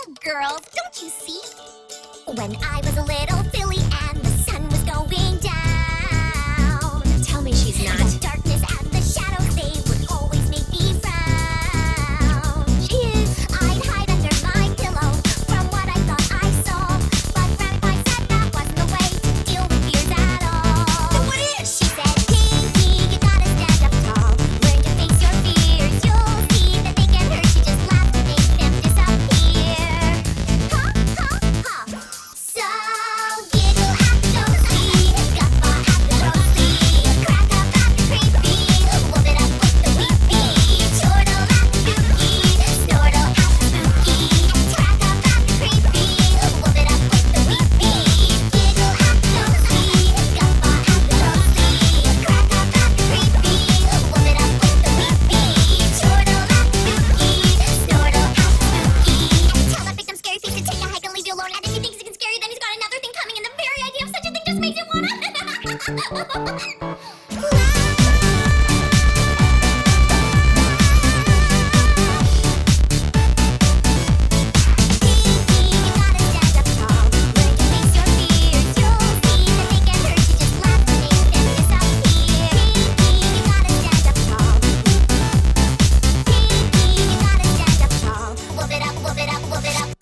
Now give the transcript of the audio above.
girls, don't you see? When I was a little filly and the sun was going down, Tell me she's not. the darkness and the shadows, they would always make me frown. She is. I'd hide under my pillow from what I thought I saw, but Grandpa said that wasn't the way to deal with fears at all. Then what is? She said, Pinky, you gotta stand up tall. Learn to face your fears. You'll see that they can hurt you. Just laugh to make them disappear. Ha, ha, ha. So giggle at the ghostly, guffaw at the ghostly, crack up at the creepy, whoop it up with the weepy, chortle at the kooky, snortle at the spooky, crack up at the creepy, whoop it up with the weepy, giggle at the ghostly, guffaw at the ghostly, crack up at the creepy, whoop it up with the weepy, chortle at the kooky, snortle at the spooky. Tell that victim scary face to take a hike and leave you alone. And if he thinks he can scare you, then he's got another thing coming. And the very idea of such a thing just makes you wanna. Pinky, you gotta stand up tall. Learn to face your fears. You'll see that they can hurt you. Just laugh to make them disappear. Pinky, you gotta stand up tall. Pinky, you gotta stand up tall. Whoop it up, whoop it up, whoop it up.